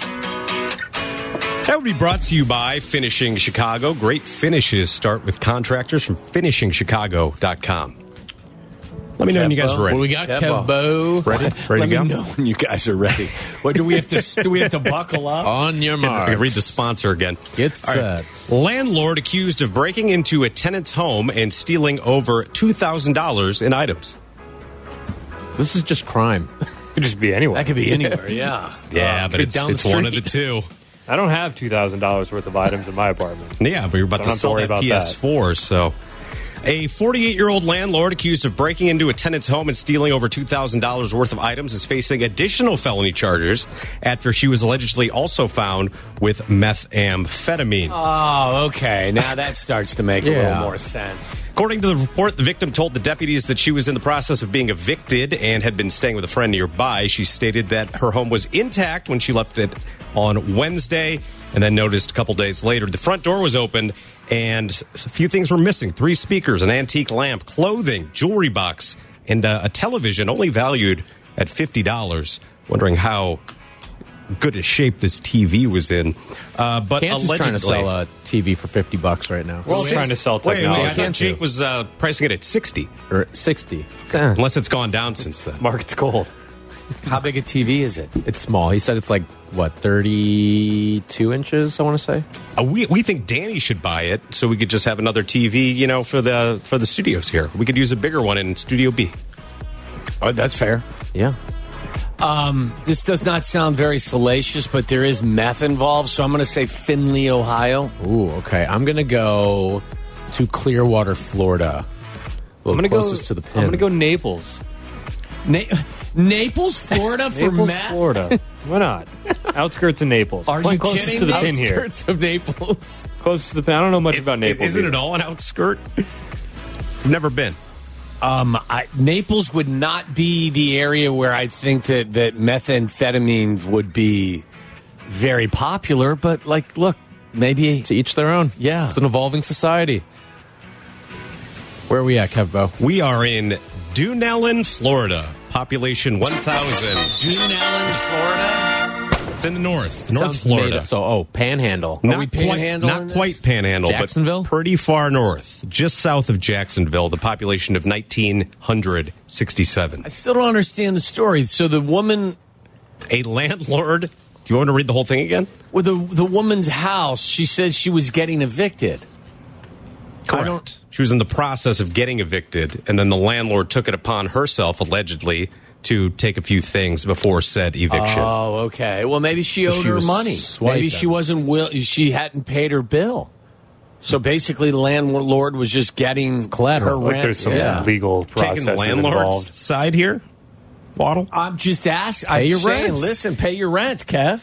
That would be brought to you by Finishing Chicago. Great finishes start with contractors from finishing chicago dot com. Let me know when you guys are ready. What we got, Kevo. Kevo? Ready? Ready Let to go? me know when you guys are ready. What do we have to do? We have to buckle up. On your I mark. can read the sponsor again. Get All right. set. Landlord accused of breaking into a tenant's home and stealing over two thousand dollars in items. This is just crime. Could just be anywhere. That could be anywhere. Yeah. Yeah, Uh, but it's, down the it's one of the street. two. I don't have two thousand dollars worth of items in my apartment. Yeah, but you're about Don't to have to sell worry that about P S four, so... A forty-eight-year-old landlord accused of breaking into a tenant's home and stealing over two thousand dollars worth of items is facing additional felony charges after she was allegedly also found with methamphetamine. Oh, okay. Now that starts to make a Yeah. little more sense. According to the report, the victim told the deputies that she was in the process of being evicted and had been staying with a friend nearby. She stated that her home was intact when she left it on Wednesday and then noticed a couple days later the front door was opened and a few things were missing. Three speakers, an antique lamp, clothing, jewelry box, and uh, a television only valued at fifty dollars. Wondering how good a shape this T V was in. Uh, but Can't just allegedly... trying to sell a T V for fifty bucks right now. We're all trying to sell Wait, wait, technology. I thought Jake was uh, pricing it at sixty. Or sixty. Unless it's gone down since then. Market's cold. How big a T V is it? It's small. He said it's like, what, thirty-two inches, I want to say? Uh, we we think Danny should buy it so we could just have another T V, you know, for the for the studios here. We could use a bigger one in Studio B. Oh, that's fair. Yeah. Um, this does not sound very salacious, but there is meth involved, so I'm going to say Findlay, Ohio. Ooh, okay. I'm going to go to Clearwater, Florida. A I'm little gonna go. closest to the pin. I'm gonna go Naples. Na- Naples, Florida for Naples, meth? Florida. Why not? Outskirts of Naples. Are Playing you closest kidding to the me? pin here. Outskirts of Naples. Closest to the pin. I don't know much It- about Naples. Isn't either. it all an outskirt? Never been. Um, I, Naples would not be the area where I think that, that methamphetamine would be very popular, but like, look, maybe To each their own. Yeah. It's an evolving society. Where are we at, Kevbo? We are in Dunellen, Florida. Population one thousand. Dunellen, Florida. It's in the north. North Sounds Florida. made up. So, oh, Panhandle. we Not quite, panhandling not this? quite Panhandle, Jacksonville? but pretty far north, just south of Jacksonville. The population of nineteen sixty-seven. I still don't understand the story. So the woman A landlord. Do you want to read the whole thing again? with the the woman's house, she says she was getting evicted. I don't. She was in the process of getting evicted, and then the landlord took it upon herself, allegedly, to take a few things before said eviction. Oh, okay. Well, maybe she owed She her was money. swiped Maybe on she it. wasn't will. She hadn't paid her bill. So basically, the landlord was just getting collateral. her Like rent. there's some yeah. legal Taking the processes landlord's involved. side here, Waddle? I'm just asking. Pay I'm your saying, rent. listen, pay your rent, Kev.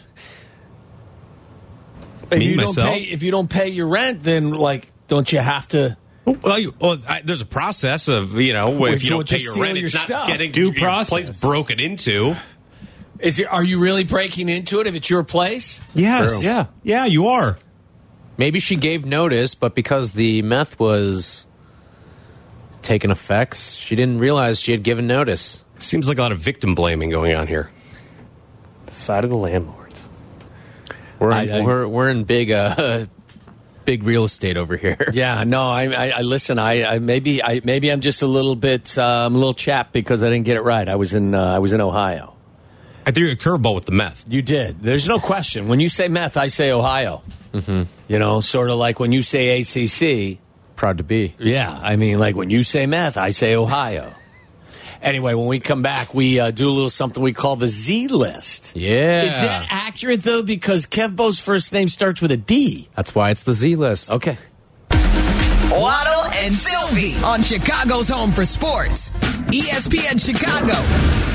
If Me, you don't myself? pay, if you don't pay your rent, then like, don't you have to? Well, you, well I, there's a process of, you know, Well, if you you'll don't pay just your steal rent, your it's not stuff. getting Due your process. place broken into. Is it? Are you really breaking into it if it's your place? Yes. True. Yeah. Yeah, you are. Maybe she gave notice, but because the meth was taking effects, she didn't realize she had given notice. Seems like a lot of victim blaming going on here. Side of the landlords. We're in, I- I- we're, we're in big uh, big real estate over here. Yeah, no. I, I, I listen. I, I maybe, I maybe I'm just a little bit, um, a little chapped because I didn't get it right. I was in, uh, I was in Ohio. I threw you a curveball with the meth. You did. There's no question. When you say meth, I say Ohio. Mm-hmm. You know, sort of like when you say A C C. Proud to be. Yeah, I mean, like when you say meth, I say Ohio. Anyway, when we come back, we uh, do a little something we call the Z list. Yeah. Is that accurate, though? Because Kevbo's first name starts with a D. That's why it's the Z list. Okay. Waddle and Sylvie on Chicago's home for sports. E S P N Chicago.